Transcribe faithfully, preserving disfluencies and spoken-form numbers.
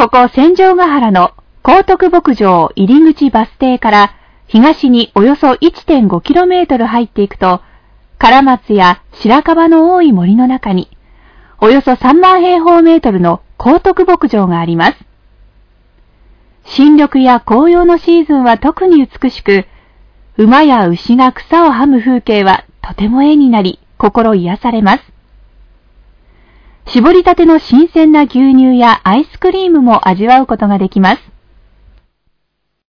ここ千丈ヶ原の高徳牧場入口バス停から東におよそ いってんごキロメートル 入っていくと、唐松や白樺の多い森の中に、およそさんまんへいほうメートルの高徳牧場があります。新緑や紅葉のシーズンは特に美しく、馬や牛が草をはむ風景はとても絵になり、心癒されます。搾りたての新鮮な牛乳やアイスクリームも味わうことができます。